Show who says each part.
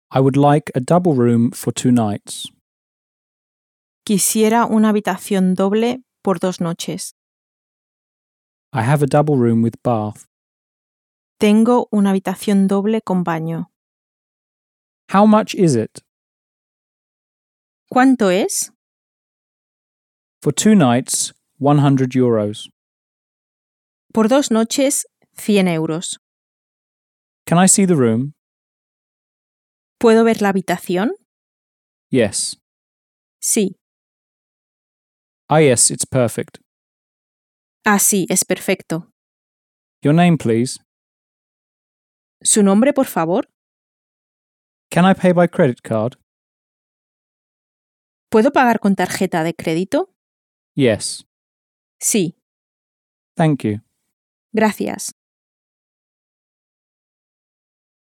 Speaker 1: I would like a double room for 2 nights.
Speaker 2: Quisiera una habitación doble por 2 noches.
Speaker 1: I have a double room with bath.
Speaker 2: Tengo una habitación doble con baño.
Speaker 1: How much is it?
Speaker 2: ¿Cuánto es?
Speaker 1: For 2 nights, €100.
Speaker 2: Por 2 noches, 100 euros.
Speaker 1: Can I see the room?
Speaker 2: ¿Puedo ver la habitación?
Speaker 1: Yes.
Speaker 2: Sí.
Speaker 1: Yes, it's perfect.
Speaker 2: Sí, es perfecto.
Speaker 1: Your name, please.
Speaker 2: ¿Su nombre, por favor?
Speaker 1: Can I pay by credit card?
Speaker 2: ¿Puedo pagar con tarjeta de crédito?
Speaker 1: Yes.
Speaker 2: Sí.
Speaker 1: Thank you.
Speaker 2: Gracias.